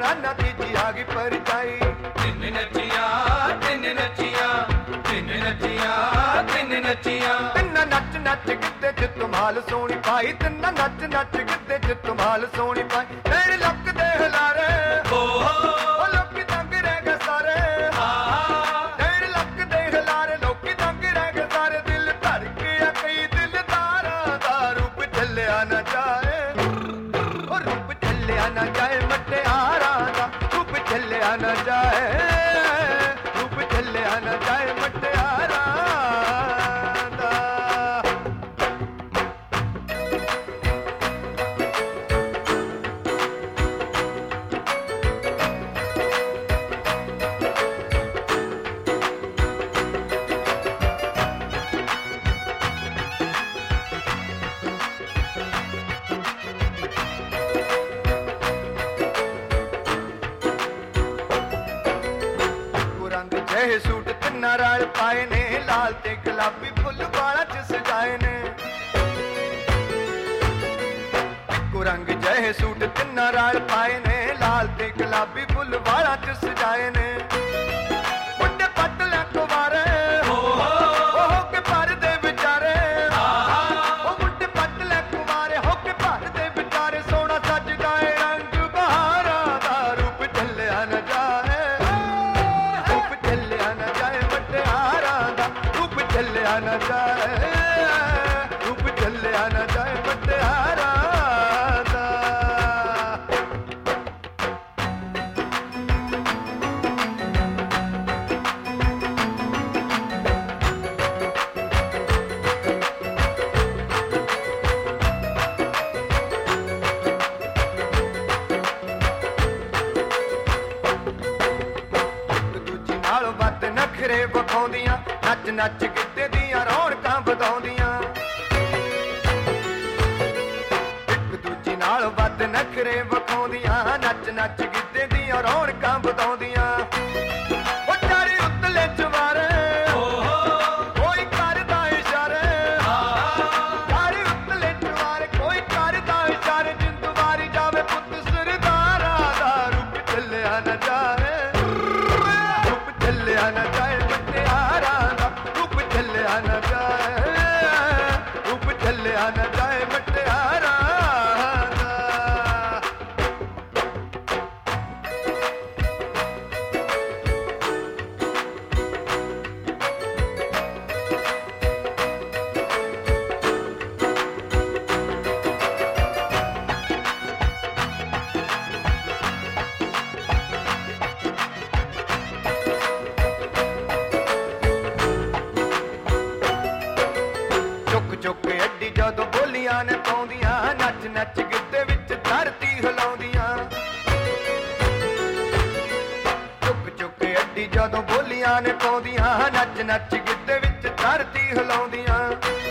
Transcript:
ਬਗਾਨਾ ਤੀਜੀ ਆ ਗਈ ਪਰਜਾਈ। ਤਿੰਨ ਨੱਚੀਆਂ ਤਿੰਨ ਨੱਚੀਆਂ ਤਿੰਨ ਨੱਚੀਆਂ ਤਿੰਨ ਨੱਚੀਆਂ। ਤਿੰਨਾਂ ਨੱਚ ਨੱਚ ਗਿੱਧੇ ਚ ਧਮਾਲ ਸੋਹਣੀ ਪਾਈ। ਤਿੰਨਾਂ ਨੱਚ ਨੱਚ ਗਿੱਧੇ ਚ ਧਮਾਲ ਸੋਹਣੀ ਪਾਈ। ਨੈਣ ਲੱਕਦੇ ਹਲਾਰੇ ਉਹ ਲੋਕੀ ਦੰਗ ਰਹਿ ਗਏ ਸਾਰੇ। ਨੈਣ ਲੱਕਦੇ ਹਲਾਰੇ ਲੋਕੀ ਦੰਗ ਰਹਿ ਗਏ ਸਾਰੇ। ਦਿਲ ਧੜਕਿਆ ਕਈ ਦਿਲਦਾਰਾਂ ਦਾ ਰੂਪ ਚੱਲਿਆ ਨਾ ਜਾਏ। ਉਹ ਰੂਪ ਚੱਲਿਆ ਨਾ ਜਾਏ ਮਟਿਆਰਾਂ ਦਾ ਰੂਪ ਚੱਲਿਆ ਨਾ ਜਾਏ। ਰੂਪ ਚੱਲਿਆ ਨਾ ਜਾਏ ਮਟਿਆਰਾਂ ਦਾ। ਇਹ ਸੂਟ ਤਿੰਨਾਂ ਰਲ ਪਾਏ ਨੇ ਲਾਲ ਤੇ ਗੁਲਾਬੀ ਫੁੱਲ ਵਾਲਾਂ ਚ ਸਜਾਏ ਨੇ। ਇੱਕੋ ਰੰਗ ਜਿਹੇ ਸੂਟ ਤਿੰਨਾਂ ਰਲ ਪਾਏ ਨੇ ਲਾਲ ਤੇ ਗੁਲਾਬੀ ਫੁੱਲ ਵਾਲਾਂ ਚ ਸਜਾਏ ਨੇ। ਮੁੰਡੇ ਪੱਟ ਲੈ ਕੁਵਾਰੇ ਹੋ ਕੇ ਭਰਦੇ ਵਿਚਾਰੇ। ਉਹ ਮੁੰਡੇ ਪੱਟ ਲੈ ਕੁਵਾਰੇ ਹੋ ਕੇ ਭਰਦੇ ਵਿਚਾਰੇ। ਸੋਹਣਾ ਸੱਜਦਾ ਏ ਰੰਗ ਬਹਾਰਾਂ ਦਾ ਰੂਪ ਚੱਲਿਆ ਨਾ ਜਾਏ। ਚੱਲਿਆ ਨਾ ਜਾਏ ਮਟਿਆਰਾਂ ਦਾ ਰੂਪ ਚੱਲਿਆ ਨਾ ਜਾਏ। ਰੂਪ ਚੱਲਿਆ ਨਾ ਜਾਏ ਮਟਿਆਰਾਂ ਦਾ। ਨਖਰੇ ਵਿਖਾਉਂਦੀਆਂ ਨੱਚ ਨੱਚ ਗਿੱਧੇ ਦੀਆਂ ਰੌਣਕਾਂ ਵਧਾਉਂਦੀਆਂ। ਇੱਕ ਦੂਜੀ ਨਾਲ ਵੱਧ ਨਖਰੇ ਵਿਖਾਉਂਦੀਆਂ ਨੱਚ ਨੱਚ ਗਿੱਧੇ ਦੀਆਂ ਰੌਣਕਾਂ ਵਧਾਉਂਦੀਆਂ। ਉਹ ਚਾਰੇ ਉੱਤਲੇ ਚਵਾਰੇ ਕੋਈ ਕਰਦਾ ਇਸ਼ਾਰੇ। ਚਾਰੇ ਉੱਤਲੇ ਚਵਾਰੇ ਕੋਈ ਕਰਦਾ ਇਸ਼ਾਰੇ। ਜਿੰਦ ਵਾਰੀ ਜਾਵੇ ਪੁੱਤ ਸਰਦਾਰਾਂ ਦਾ ਰੂਪ ਚੱਲਿਆ ਨਾ ਜਾਏ। ਰੂਪ ਚੱਲਿਆ ਨਾ ਜਾਏ ਮਟਿਆਰਾਂ ਦਾ ਰੂਪ ਚੱਲਿਆ ਨਾ ਜਾਏ। ਰੂਪ ਚੱਲਿਆ ਨਾ ਜਾਏ ਮਟਿਆਰਾਂ ਦਾ। ਚੁੱਕ ਅੱਡੀ ਜਦੋਂ ਬੋਲੀਆਂ ਨੇ ਪਾਉਂਦੀਆਂ ਨੱਚ ਨੱਚ ਗਿੱਧੇ ਵਿੱਚ ਧਰਤੀ ਹਿਲਾਉਂਦੀਆਂ। ਚੁੱਕ ਅੱਡੀ ਜਦੋਂ ਬੋਲੀਆਂ ਨੇ ਪਾਉਂਦੀਆਂ ਨੱਚ ਨੱਚ ਗਿੱਧੇ ਵਿੱਚ ਧਰਤੀ ਹਿਲਾਉਂਦੀਆਂ।